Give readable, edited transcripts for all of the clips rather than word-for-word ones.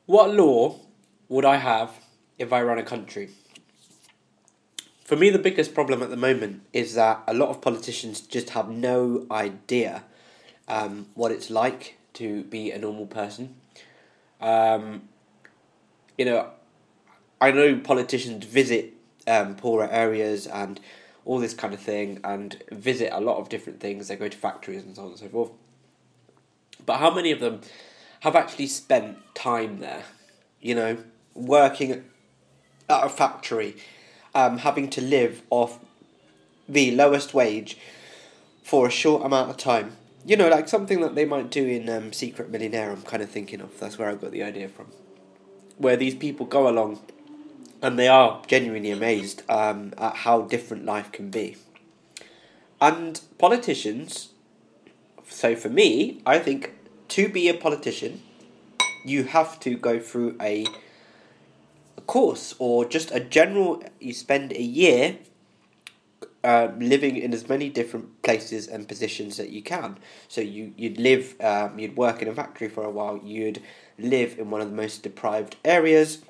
What law would I have if I run a country? For me, the biggest problem at the moment is that a lot of politicians just have no idea what it's like to be a normal person. Um, you know, I know politicians visit poorer areas and all this kind of thing, and visit a lot of different things. They go to factories and so on and so forth. But how many of them have actually spent time there? You know, working at a factory, having to live off the lowest wage for a short amount of time. You know, like something that they might do in Secret Millionaire, I'm kind of thinking of. That's where I got the idea from. Where these people go along and they are genuinely amazed at how different life can be. And politicians, so for me, I think to be a politician, you have to go through a course or just a general, you spend a year living in as many different places and positions that you can. So you'd live, you'd work in a factory for a while, you'd live in one of the most deprived areas,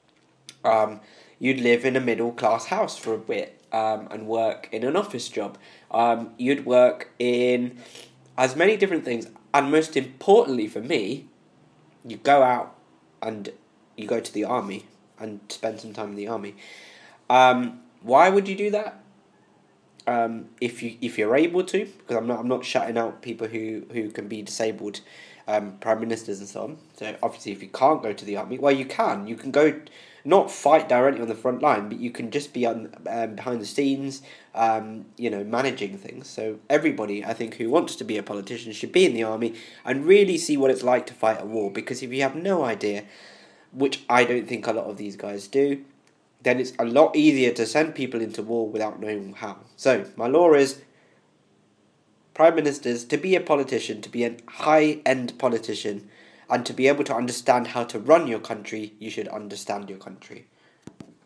you'd live in a middle class house for a bit and work in an office job. You'd work in as many different things, and most importantly for me, you go out and you go to the army and spend some time in the army. Why would you do that? If you're able to, because I'm not shutting out people who can be disabled, prime ministers and so on. So obviously, if you can't go to the army, well, you can go, not fight directly on the front line, but you can just be on behind the scenes, managing things. So everybody, I think, who wants to be a politician should be in the army and really see what it's like to fight a war. Because if you have no idea, which I don't think a lot of these guys do, then it's a lot easier to send people into war without knowing how. So, my law is, prime ministers, to be a politician, to be a high-end politician, and to be able to understand how to run your country, you should understand your country.